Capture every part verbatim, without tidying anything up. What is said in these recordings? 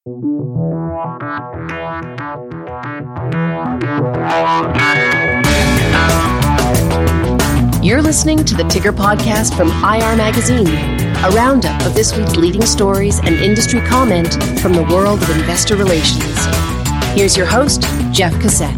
You're listening to the Ticker Podcast from I R Magazine, a roundup of this week's leading stories and industry comment from the world of investor relations. Here's your host, Jeff Cassett.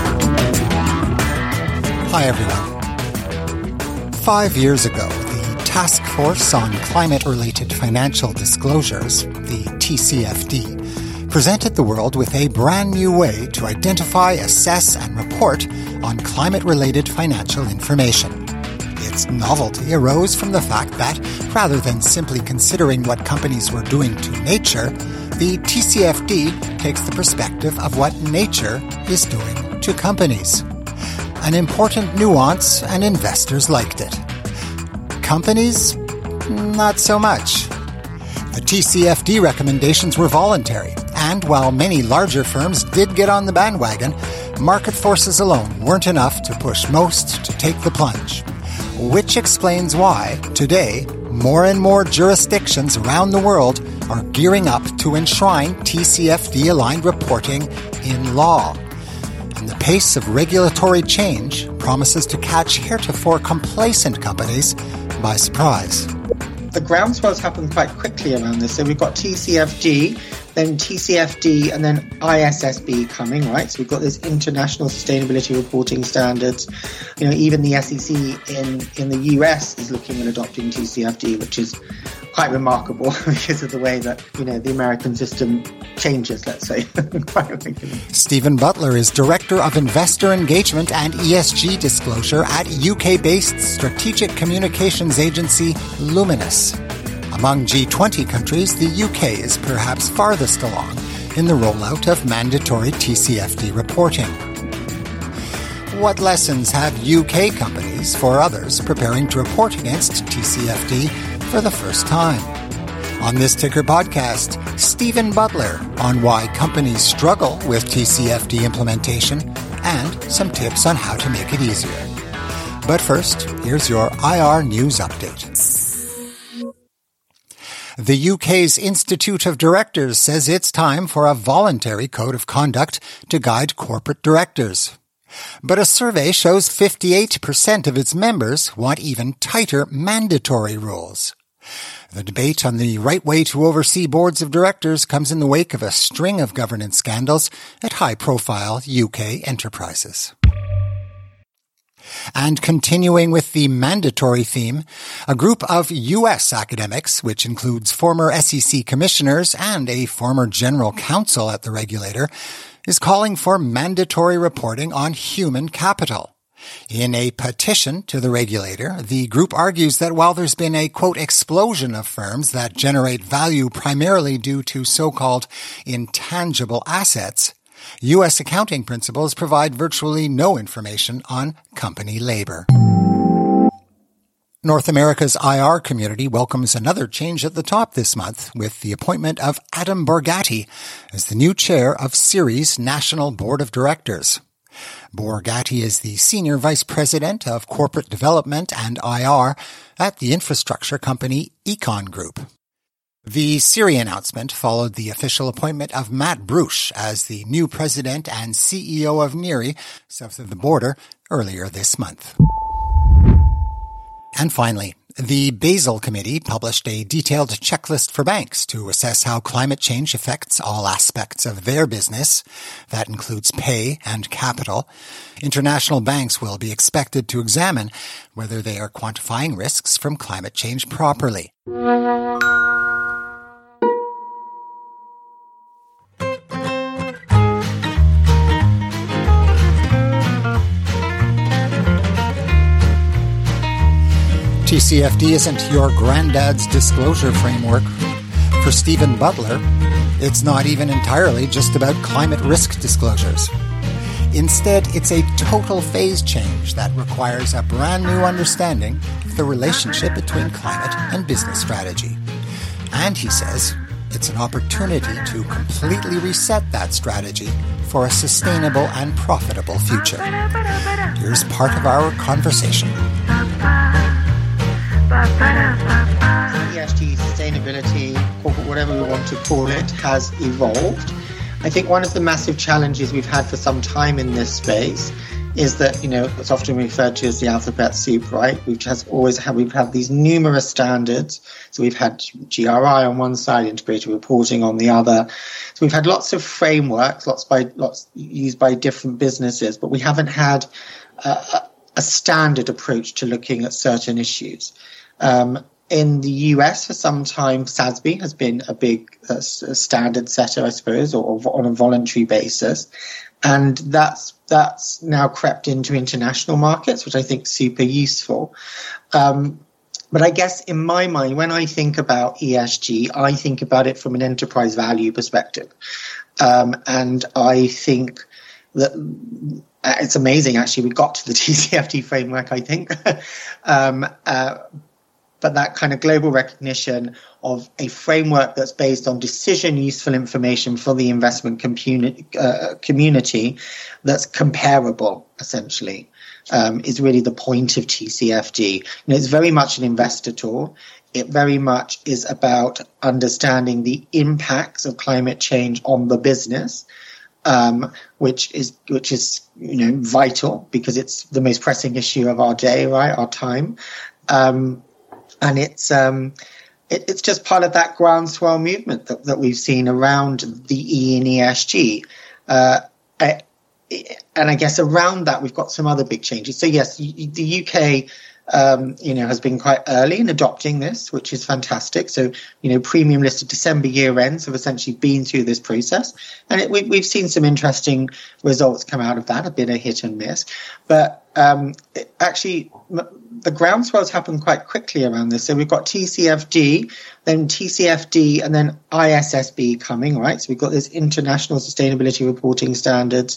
Hi, everyone. Five years ago, the Task Force on Climate-Related Financial Disclosures, the T C F D, presented the world with a brand new way to identify, assess, and report on climate-related financial information. Its novelty arose from the fact that, rather than simply considering what companies were doing to nature, the T C F D takes the perspective of what nature is doing to companies. An important nuance, and investors liked it. Companies, not so much. The T C F D recommendations were voluntary, and while many larger firms did get on the bandwagon, market forces alone weren't enough to push most to take the plunge. Which explains why, today, more and more jurisdictions around the world are gearing up to enshrine T C F D-aligned reporting in law. And the pace of regulatory change promises to catch heretofore complacent companies by surprise. The groundswell's happened quite quickly around this. So we've got T C F D, then T C F D, and then I S S B coming, right? So we've got this international sustainability reporting standards. You know, even the S E C in, in the U S is looking at adopting T C F D, which is quite remarkable because of the way that, you know, the American system changes, let's say. Stephen Butler is Director of Investor Engagement and E S G Disclosure at U K-based strategic communications agency Luminous. Among G twenty countries, the U K is perhaps farthest along in the rollout of mandatory T C F D reporting. What lessons have U K companies for others preparing to report against T C F D for the first time? On this Ticker podcast, Stephen Butler on why companies struggle with T C F D implementation and some tips on how to make it easier. But first, here's your I R News Update. The U K's Institute of Directors says it's time for a voluntary code of conduct to guide corporate directors. But a survey shows fifty-eight percent of its members want even tighter mandatory rules. The debate on the right way to oversee boards of directors comes in the wake of a string of governance scandals at high-profile U K enterprises. And continuing with the mandatory theme, a group of U S academics, which includes former S E C commissioners and a former general counsel at the regulator, is calling for mandatory reporting on human capital. In a petition to the regulator, the group argues that while there's been a, quote, explosion of firms that generate value primarily due to so-called intangible assets, U S accounting principles provide virtually no information on company labor. North America's I R community welcomes another change at the top this month with the appointment of Adam Borgatti as the new chair of Ceres National Board of Directors. Borgatti is the Senior Vice President of Corporate Development and I R at the infrastructure company Econ Group. The Ceres announcement followed the official appointment of Matt Bruch as the new president and C E O of Neri, south of the border, earlier this month. And finally, the Basel Committee published a detailed checklist for banks to assess how climate change affects all aspects of their business. That includes pay and capital. International banks will be expected to examine whether they are quantifying risks from climate change properly. T C F D isn't your granddad's disclosure framework. For Stephen Butler, it's not even entirely just about climate risk disclosures. Instead, it's a total phase change that requires a brand new understanding of the relationship between climate and business strategy. And he says it's an opportunity to completely reset that strategy for a sustainable and profitable future. Here's part of our conversation. E S G, sustainability, corporate whatever we want to call it, has evolved. I think one of the massive challenges we've had for some time in this space is that, you know, it's often referred to as the alphabet soup, right? We've just always had, we've had these numerous standards. So we've had G R I on one side, integrated reporting on the other. So we've had lots of frameworks, lots by lots used by different businesses, but we haven't had a, a standard approach to looking at certain issues. Um, In the U S for some time, S A S B has been a big uh, standard setter, I suppose, or, or on a voluntary basis. And that's that's now crept into international markets, which I think is super useful. Um, but I guess in my mind, when I think about E S G, I think about it from an enterprise value perspective. Um, and I think that it's amazing, actually, we got to the T C F D framework, I think. um, uh, But that kind of global recognition of a framework that's based on decision useful information for the investment community, uh, community that's comparable, essentially, um, is really the point of T C F D. And it's very much an investor tool. It very much is about understanding the impacts of climate change on the business, um, which is which is you know vital because it's the most pressing issue of our day, right? Our time. Um, And it's um, it, it's just part of that groundswell movement that, that we've seen around the E and E S G. Uh, I, and I guess around that, we've got some other big changes. So, yes, the U K, um, you know, has been quite early in adopting this, which is fantastic. So, you know, premium listed December year ends have essentially been through this process. And it, we, we've seen some interesting results come out of that, a bit of hit and miss. But um, it actually, the groundswells happen quite quickly around this. So we've got T C F D, then T C F D, and then I S S B coming, right? So we've got this international sustainability reporting standards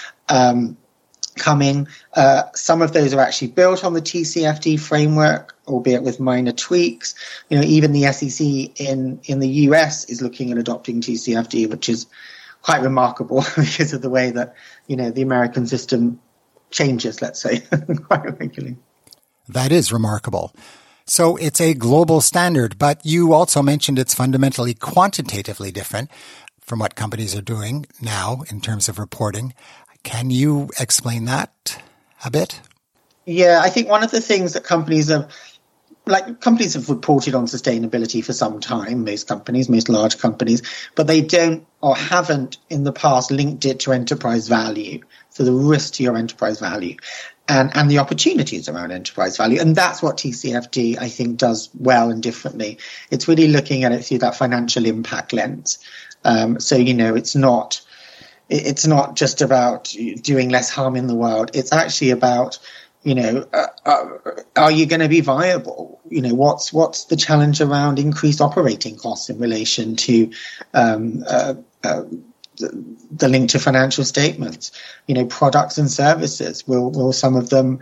um, coming. Uh, some of those are actually built on the T C F D framework, albeit with minor tweaks. You know, even the S E C in, in the U S is looking at adopting T C F D, which is quite remarkable because of the way that, you know, the American system changes, let's say, quite regularly. That is remarkable. So it's a global standard, but you also mentioned it's fundamentally quantitatively different from what companies are doing now in terms of reporting. Can you explain that a bit? Yeah, I think one of the things that companies have, like companies have reported on sustainability for some time, most companies, most large companies, but they don't or haven't in the past linked it to enterprise value, so the risk to your enterprise value. And, and the opportunities around enterprise value. And that's what T C F D, I think, does well and differently. It's really looking at it through that financial impact lens. Um, so, you know, it's not it's not just about doing less harm in the world. It's actually about, you know, uh, uh, are you going to be viable? You know, what's what's the challenge around increased operating costs in relation to um, uh, uh, the, the link to financial statements, you know, products and services. Will will some of them,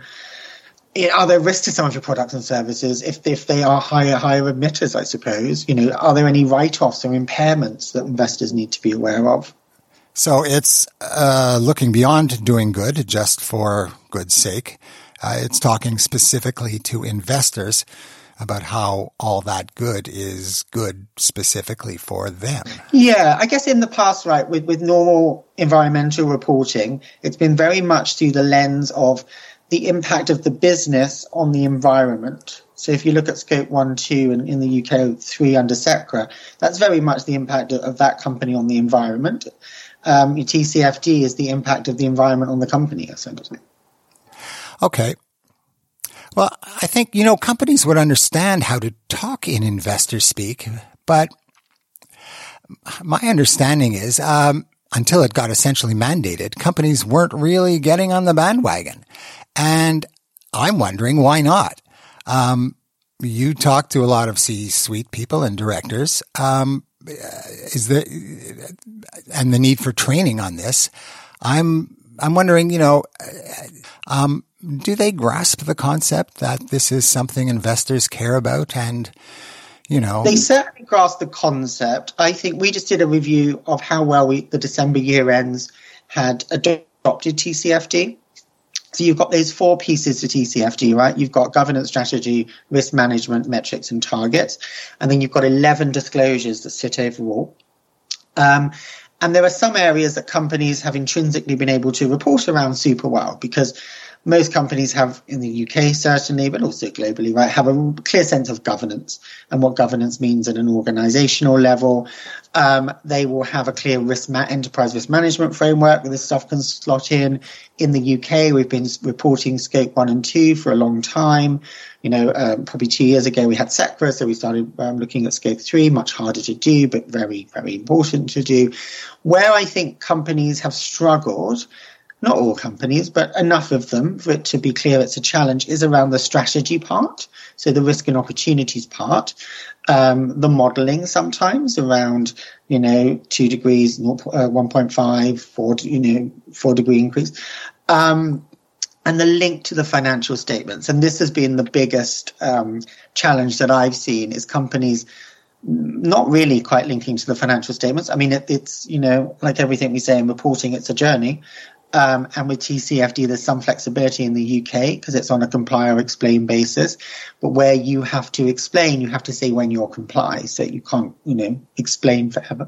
are there risks to some of your products and services if if they are higher higher emitters, I suppose? You know, are there any write-offs or impairments that investors need to be aware of? So it's uh, looking beyond doing good just for good's sake. Uh, it's talking specifically to investors about how all that good is good specifically for them. Yeah, I guess in the past, right, with, with normal environmental reporting, it's been very much through the lens of the impact of the business on the environment. So if you look at scope one, two, and in the U K, three under SECRA, that's very much the impact of, of that company on the environment. Um, your T C F D is the impact of the environment on the company, essentially. Okay. Well, I think, you know, companies would understand how to talk in investor speak, but my understanding is, um, until it got essentially mandated, companies weren't really getting on the bandwagon. And I'm wondering why not? Um, you talk to a lot of C-suite people and directors. Um, is there, and the need for training on this. I'm, I'm wondering, you know, um, do they grasp the concept that this is something investors care about? And, you know, they certainly grasp the concept. I think we just did a review of how well we, the December year ends had adopted T C F D. So you've got those four pieces to T C F D, right? You've got governance strategy, risk management, metrics and targets. And then you've got eleven disclosures that sit overall. Um, and there are some areas that companies have intrinsically been able to report around super well, because most companies have, in the U K certainly, but also globally, right, have a clear sense of governance and what governance means at an organizational level. Um, they will have a clear risk ma- enterprise risk management framework where this stuff can slot in. In the U K, we've been reporting scope one and two for a long time. You know, um, probably two years ago we had S E C R A, so we started um, looking at scope three, much harder to do, but very, very important to do. Where I think companies have struggled, not all companies, but enough of them for it to be clear it's a challenge, is around the strategy part. So the risk and opportunities part, um, the modeling sometimes around, you know, two degrees, uh, one point five, four, you know, four degree increase, um, and the link to the financial statements. And this has been the biggest um, challenge that I've seen, is companies not really quite linking to the financial statements. I mean, it, it's, you know, like everything we say in reporting, it's a journey. Um, and with T C F D, there's some flexibility in the U K because it's on a comply or explain basis. But where you have to explain, you have to say when you're comply. So you can't, you know, explain forever.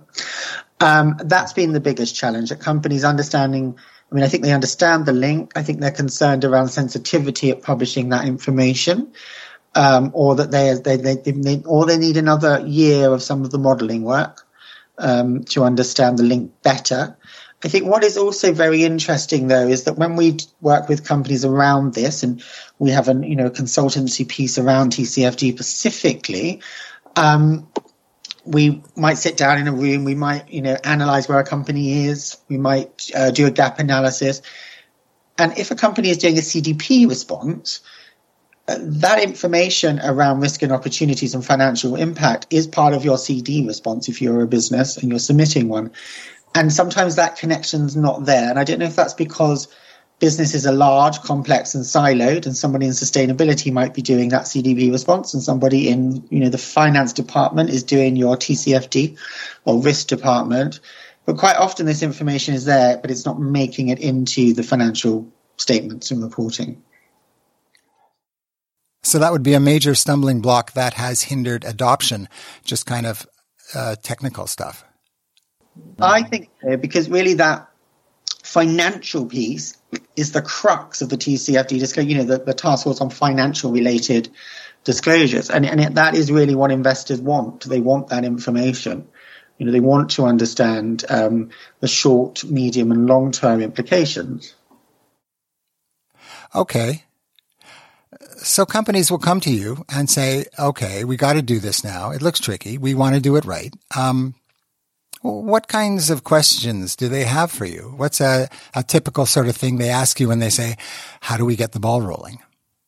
Um, that's been the biggest challenge, that companies understanding. I mean, I think they understand the link. I think they're concerned around sensitivity of publishing that information, um, or that they, they, they, they, or they need another year of some of the modelling work um, to understand the link better. I think what is also very interesting, though, is that when we work with companies around this, and we have a you know consultancy piece around T C F D specifically, um, we might sit down in a room, we might you know analyze where a company is, we might uh, do a gap analysis, and if a company is doing a C D P response, uh, that information around risk and opportunities and financial impact is part of your C D response if you're a business and you're submitting one. And sometimes that connection's not there. And I don't know if that's because businesses are large, complex and siloed, and somebody in sustainability might be doing that C D P response, and somebody in, you know, the finance department is doing your T C F D or risk department. But quite often this information is there, but it's not making it into the financial statements and reporting. So that would be a major stumbling block that has hindered adoption, just kind of uh, technical stuff. I think so, because really that financial piece is the crux of the T C F D disclosure, you know, the, the task force on financial related disclosures. And, and it, that is really what investors want. They want that information. You know, they want to understand um, the short, medium and long term implications. Okay. So companies will come to you and say, okay, we got to do this now. It looks tricky. We want to do it right. Um, What kinds of questions do they have for you? What's a, a typical sort of thing they ask you when they say, how do we get the ball rolling?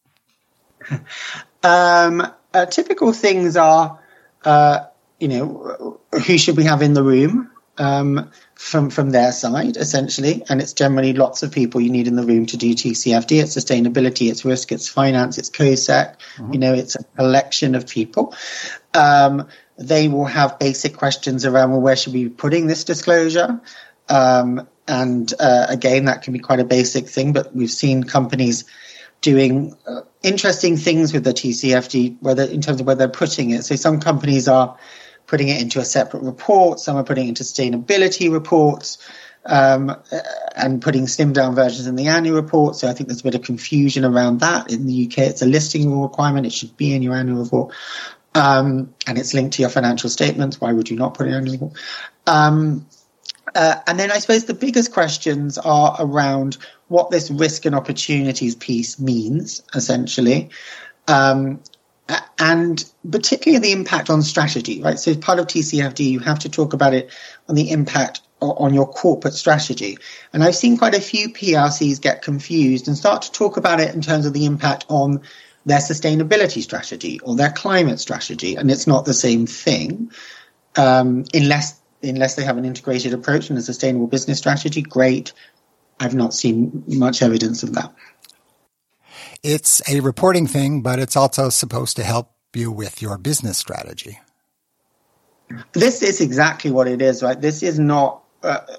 Um, uh, typical things are, uh, you know, who should we have in the room um, from, from their side, essentially. And it's generally lots of people you need in the room to do T C F D. It's sustainability, it's risk, it's finance, it's COSEC. Mm-hmm. You know, it's a collection of people. Um, They will have basic questions around, well, where should we be putting this disclosure? Um, and uh, again, that can be quite a basic thing, but we've seen companies doing uh, interesting things with the T C F D, whether in terms of where they're putting it. So some companies are putting it into a separate report, some are putting it into sustainability reports, um, and putting slimmed down versions in the annual report. So I think there's a bit of confusion around that. In the U K, it's a listing rule requirement. It should be in your annual report. Um, and it's linked to your financial statements. Why would you not put it in your report? Um, uh, and then I suppose the biggest questions are around what this risk and opportunities piece means, essentially. Um, and particularly the impact on strategy, right? So as part of T C F D, you have to talk about it on the impact on your corporate strategy. And I've seen quite a few P L Cs get confused and start to talk about it in terms of the impact on their sustainability strategy or their climate strategy. And it's not the same thing, um, unless unless they have an integrated approach and a sustainable business strategy. Great. I've not seen much evidence of that. It's a reporting thing, but it's also supposed to help you with your business strategy. This is exactly what it is, right? This is not, uh,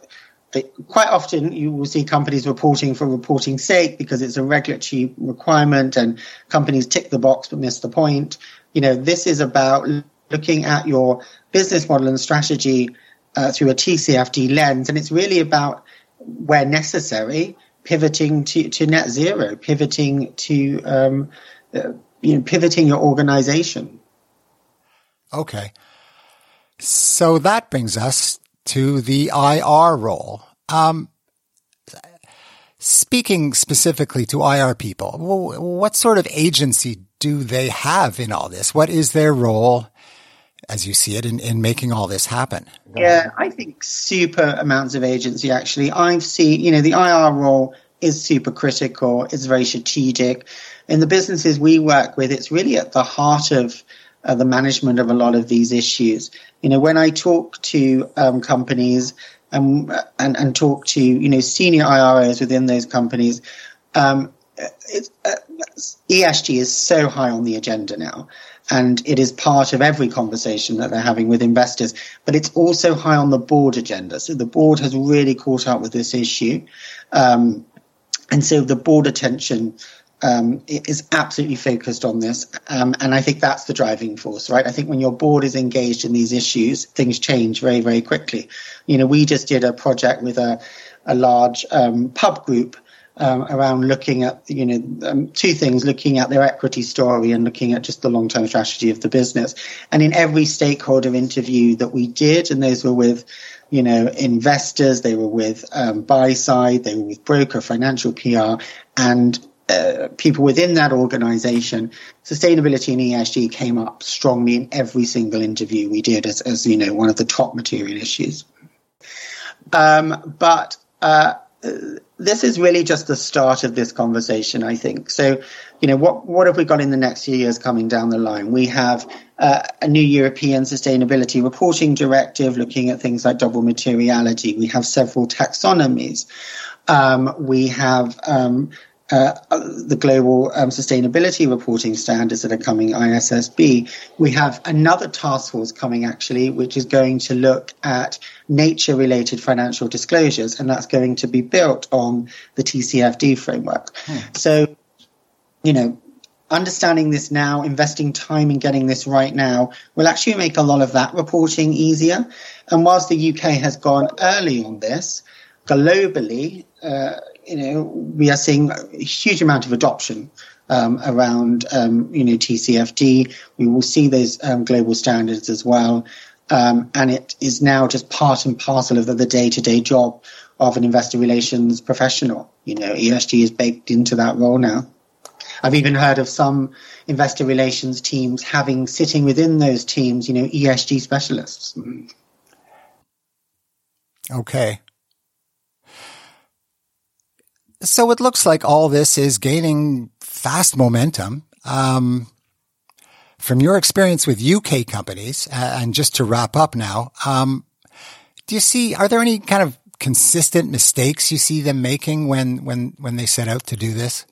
They, quite often you will see companies reporting for reporting's sake because it's a regulatory requirement and companies tick the box but miss the point. You know, this is about looking at your business model and strategy uh, through a T C F D lens. And it's really about, where necessary, pivoting to, to net zero, pivoting to, um, uh, you know, pivoting your organization. Okay. So that brings us to the I R role. Um, speaking specifically to I R people, what sort of agency do they have in all this? What is their role, as you see it, in, in making all this happen? Yeah, I think super amounts of agency, actually. I've seen, you know, the I R role is super critical. It's very strategic. In the businesses we work with, it's really at the heart of uh, the management of a lot of these issues. You know, when I talk to um, companies um, and, and talk to, you know, senior I R Os within those companies, um, it's, uh, E S G is so high on the agenda now. And it is part of every conversation that they're having with investors. But it's also high on the board agenda. So the board has really caught up with this issue. Um, and so the board attention um, is absolutely focused on this. Um, and I think that's the driving force, right? I think when your board is engaged in these issues, things change very, very quickly. You know, we just did a project with a, a large um, pub group Um, around looking at, you know, um, two things, looking at their equity story and looking at just the long-term strategy of the business. And in every stakeholder interview that we did, and those were with, you know, investors, they were with um, buy side, they were with broker, financial P R, and uh, people within that organization, sustainability and E S G came up strongly in every single interview we did as, as you know, one of the top material issues. Um, but, uh, this is really just the start of this conversation, I think. So, you know, what what have we got in the next few years coming down the line? We have uh, a new European Sustainability Reporting Directive looking at things like double materiality. We have several taxonomies. Um, we have um, uh, the global um, sustainability reporting standards that are coming, I S S B. We have another task force coming, actually, which is going to look at nature-related financial disclosures, and that's going to be built on the T C F D framework. Hmm. So, you know, understanding this now, investing time in getting this right now, will actually make a lot of that reporting easier. And whilst the U K has gone early on this, globally, uh, you know, we are seeing a huge amount of adoption um, around, um, you know, T C F D. We will see those um, global standards as well. Um, and it is now just part and parcel of the, the day-to-day job of an investor relations professional. You know, E S G is baked into that role now. I've even heard of some investor relations teams having, sitting within those teams, you know, E S G specialists. Okay. So it looks like all this is gaining fast momentum. Um, from your experience with U K companies, uh, and just to wrap up now, um, do you see, are there any kind of consistent mistakes you see them making when, when, when they set out to do this?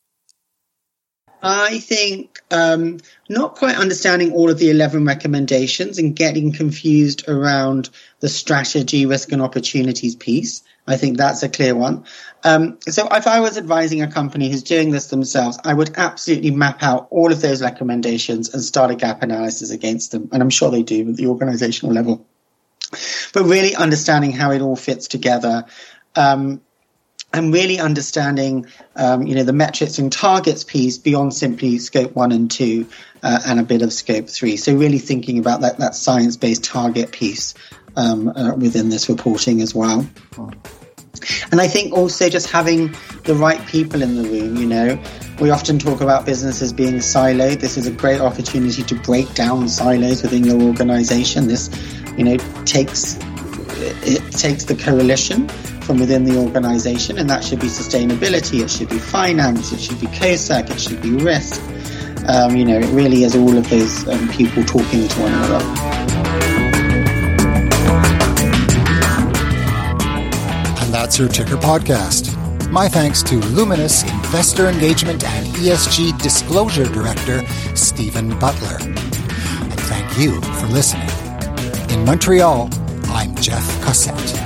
I think um, not quite understanding all of the eleven recommendations and getting confused around the strategy, risk and opportunities piece. I think that's a clear one. Um, so if I was advising a company who's doing this themselves, I would absolutely map out all of those recommendations and start a gap analysis against them. And I'm sure they do at the organizational level. But really understanding how it all fits together. Um, And really understanding, um, you know, the metrics and targets piece beyond simply scope one and two uh, and a bit of scope three. So really thinking about that, that science-based target piece um, uh, within this reporting as well. And I think also just having the right people in the room, you know. We often talk about businesses being siloed. This is a great opportunity to break down silos within your organization. This, you know, takes it takes the coalition from within the organization, and that should be sustainability, it should be finance, it should be COSAC, it should be risk. Um, you know, it really is all of those um, people talking to one another. And that's your Ticker Podcast. My thanks to Luminous Investor Engagement and E S G Disclosure Director, Stephen Butler. And thank you for listening. In Montreal, I'm Jeff Cossette.